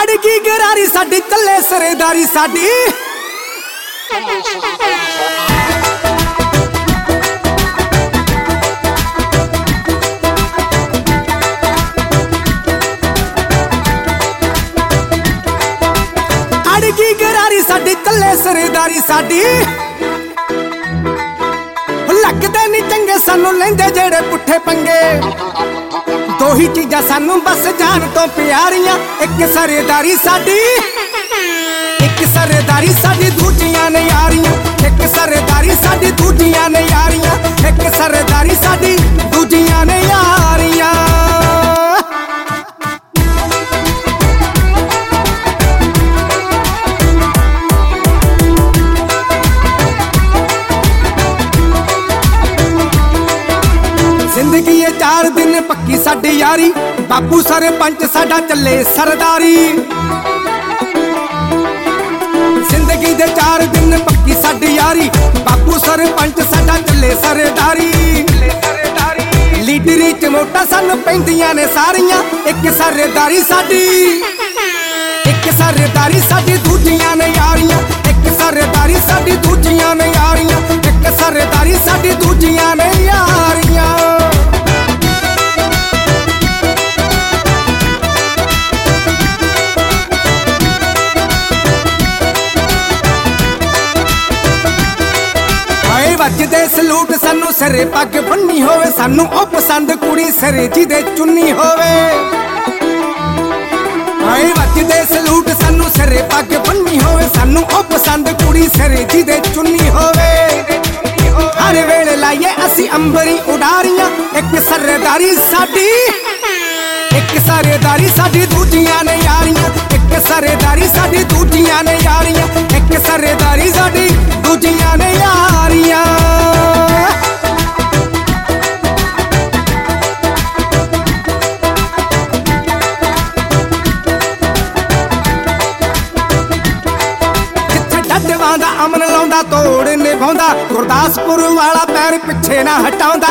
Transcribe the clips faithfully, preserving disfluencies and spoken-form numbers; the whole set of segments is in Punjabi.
ਅੜਗੀ ਗਰਾਰੀ ਸਾਡੀ ਚੱਲੇ ਸਰਦਾਰੀ ਸਾਡੀ ਅੜਗੀ ਗਰਾਰੀ ਸਾਡੀ ਚੱਲੇ ਸਰਦਾਰੀ ਸਾਡੀ ਲੱਗਦੇ ਨੀ ਚੰਗੇ ਸਾਨੂੰ ਲੈਂਦੇ ਜਿਹੜੇ ਪੁੱਠੇ ਪੰਗੇ ਦੋ ਹੀ ਚੀਜ਼ਾਂ ਸਾਨੂੰ ਬਸ ਜਾਨ ਤੋਂ ਪਿਆਰੀਆਂ ਇੱਕ ਸਰਦਾਰੀ ਸਾਡੀ ਇੱਕ ਸਰਦਾਰੀ ਸਾਡੀ ਦੂਜੀਆਂ ਨੇ ਯਾਰੀਆਂ ਇੱਕ ਸਰਦਾਰੀ ਸਾਡੀ ਦੂਜੀਆਂ ਨੇ ਯਾਰੀਆਂ ਇੱਕ ਸਰਦਾਰੀ ਸਾਡੀ ਦੂਜੀਆਂ ਨੇ ਯਾਰੀਆਂ ਜ਼ਿੰਦਗੀ ਇਹ ਚਾਰ ਦਿਨ ਪੱਕੀ ਸਾਡੀ ਯਾਰੀ ਬਾਪੂ ਸਰਪੰਚ ਸਾਡਾ ਚੱਲੇ ਸਰਦਾਰੀ ਜ਼ਿੰਦਗੀ ਦੇ ਚਾਰ ਦਿਨ ਪੱਕੀ ਸਾਡੀ ਯਾਰੀ ਬਾਪੂ ਸਰਪੰਚ ਸਾਡਾ ਚੱਲੇ ਸਰਦਾਰੀ ਲੀਡਰੀ ਚ ਮੋਟਾ ਸਾਨੂੰ ਪੈਂਦੀਆਂ ਨੇ ਸਾਰੀਆਂ ਇੱਕ ਸਰਦਾਰੀ ਸਾਡੀ ਇੱਕ ਸਰਦਾਰੀ ਸਾਡੀ ਦੂਜੀਆਂ ਨੇ ਯਾਰੀਆਂ ਇੱਕ ਸਰਦਾਰੀ ਸਾਡੀ ਦੂਜੀਆਂ ਨੇ ਯਾਰੀਆਂ ਇੱਕ ਸਰਦਾਰੀ ਸਾਡੀ ਦੂਜੀਆਂ ਨੇ ਯਾਰੀਆਂ ਵੱਜਦੇ ਸਲੂਟ ਸਾਨੂੰ ਸਿਰੇ ਪੱਗ ਬੰਨੀ ਹੋਵੇ ਸਾਨੂੰ ਉਹ ਪਸੰਦ ਕੁੜੀ ਸਿਰੇ ਜਿਹਦੇ ਚੁੰਨੀ ਹੋਵੇ ਆਏ ਵੱਜਦੇ ਸਲੂਟ ਸਾਨੂੰ ਸਿਰੇ ਪੱਗ ਬੰਨੀ ਹੋਵੇ ਸਾਨੂੰ ਉਹ ਪਸੰਦ ਕੁੜੀ ਸਿਰੇ ਜਿਹਦੇ ਚੁੰਨੀ ਹੋਵੇ ਹਰ ਵੇਲੇ ਲਾਈਏ ਅਸੀਂ ਅੰਬਰੀ ਉਡਾਰੀਆਂ ਇੱਕ ਸਰਦਾਰੀ ਸਾਡੀ ਇੱਕ ਸਰਦਾਰੀ ਸਾਡੀ ਦੂਜੀਆਂ ਨੇ ਯਾਰੀਆਂ ਇੱਕ ਸਰਦਾਰੀ ਸਾਡੀ ਦੂਜੀਆਂ ਨੇ ਯਾਰੀਆਂ ਇੱਕ ਸਰਦਾਰੀ ਸਾਡੀ ਦੂਜੀਆਂ ਨੇ ਯਾਰੀਆਂ ਜਿੱਥੇ ਡੱਡਵਾਂ ਦਾ ਅਮਨ ਲਾਉਂਦਾ ਤੋੜ ਨਿਭਾਉਂਦਾ ਗੁਰਦਾਸਪੁਰ ਵਾਲਾ ਪੈਰ ਪਿੱਛੇ ਨਾ ਹਟਾਉਂਦਾ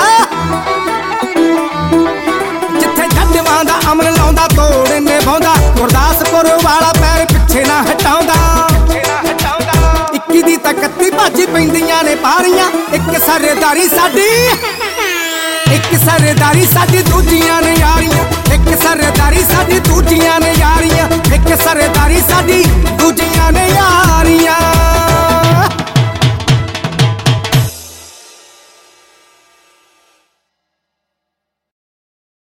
ਜਿੱਥੇ ਡੱਡਵਾਂ ਦਾ ਅਮਨ ਲਾਉਂਦਾ ਤੋੜ ਨਿਭਾਉਂਦਾ ਗੁਰਦਾਸਪੁਰ ਵਾਲਾ ਪੈਰ ਪਿੱਛੇ ਨਾ ਹਟਾਉਂਦਾ ਇੱਕੀ ਦੀ ਤਕੱਤੀ ਭੱਜ ਪੈਂਦੀਆਂ ਨੇ ਪਾਰੀਆਂ ਇੱਕ ਸਰਦਾਰੀ ਸਾਡੀ ਇੱਕ ਸਰਦਾਰੀ ਸਾਡੀ ਦੂਜੀਆਂ ਨੇ ਯਾਰੀਆਂ